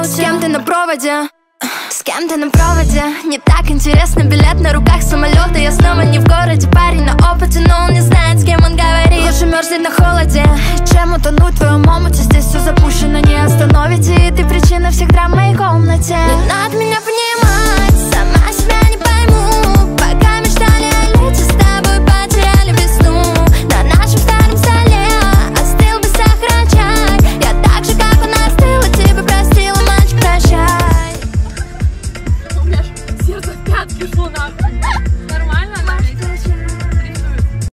С кем ты на проводе? С кем ты на проводе? Не так интересно, билет на руках самолета. Я снова не в городе, парень на опыте, но он не знает, с кем он говорит. Лучше мерзнуть на холоде, чем утонуть в твоем омуте. Здесь все запущено, не остановите, и ты причина всех драм в моей комнате.